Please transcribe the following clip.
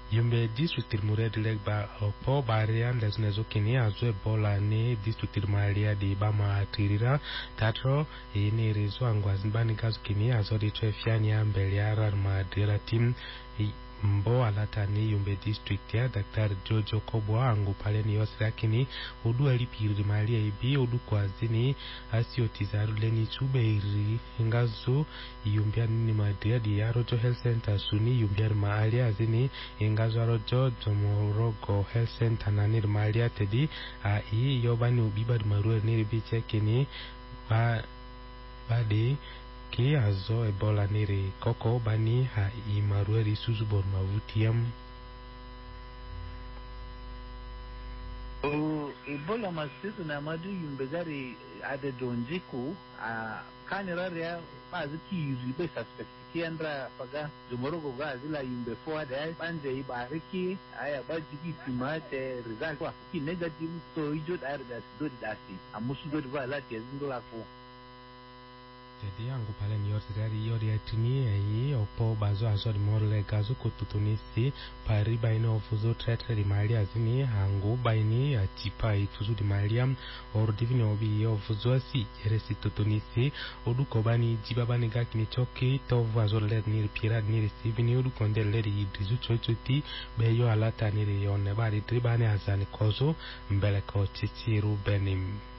Yumbe district muredi legba opo barian lesnezo kini azwe bola ne district maria di bama tirira tatro ini rezo angwazibani gazu kini azodi trefiani ambeli arar madira tim mbo alata ni Yumbe district ya Dr. Jojo Kobwa angu pale ni yosira kini odu alipiri maria ibi odu kwa zini asio tizaru leni chube iri ingazu Yumbia ni madria di Arojo Health Center suni Yumbia maalia azini ingazu Arojo Jomorogo Health Center na nir maalia tedi hii yobani ubiba marue niribiche kini badi ki azo ebola niri koko bani ha imarueri suzubor mavutiam ebola masiku na madu yumbegari ade donjiku kaniraria baziki yuribe suspect andra paga jumorogo gazila yumbe forward banje ibariki aya bajiki timate result wa ki negative so ijo that do dati amusu do vala tezindo lako jadi angu pale ni yorsirari yori atini yi opo bazo azori morle gazo kututunisi pari baini ofuzo tretre di malia zini angu baini atipa ituzu di malia or divini obi ofuzo asi yeresi tutunisi odu kobani jibabani gaki ni choki tovu azori led niri pirad niri sivini odu konde leri idrizu chochuti beyo alata niri yone bari tribani azani kozo mbele ko chichiru benim